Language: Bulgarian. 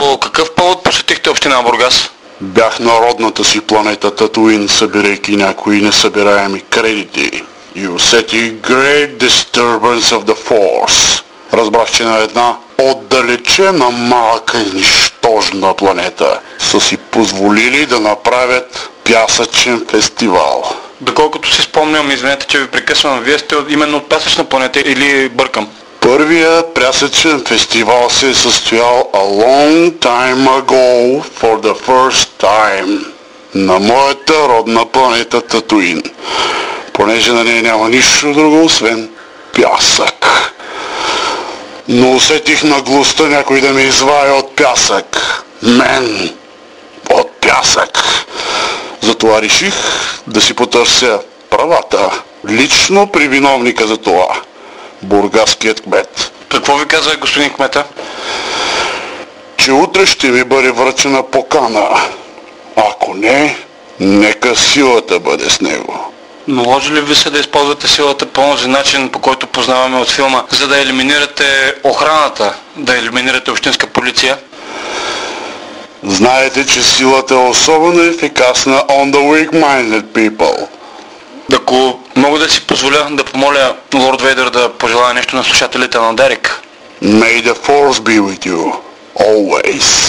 По какъв повод посетихте община Бургас? Бях на родната си планета Татуин, събирайки някои несъбираеми кредити и усетих Great Disturbance of the Force. Разбрах, че на една отдалечена, малка и нищожна планета са си позволили да направят пясъчен фестивал. Доколкото си спомням, извинете, че ви прекъсвам, вие сте именно от пясъчна планета или бъркам? Първия пясъчен фестивал се е състоял a long time ago for the first time на моята родна планета Татуин, понеже на нея няма нищо друго, освен пясък. Но усетих наглостта някой да ме извая от пясък. Мен! От пясък! Затова реших да си потърся правата лично при виновника за това. Бургаският кмет. Какво ви казва господин кмета? Че утре ще ми бъде връчена покана. Ако не, нека силата бъде с него. Наложи ли ви се да използвате силата по този начин, по който познаваме от филма, за да елиминирате охраната, да елиминирате общинска полиция? Знаете, че силата е особено ефикасна on the weak-minded people. Ако мога да си позволя да помоля Лорд Вейдър да пожелая нещо на слушателите на Дерек. May the force be with you, always.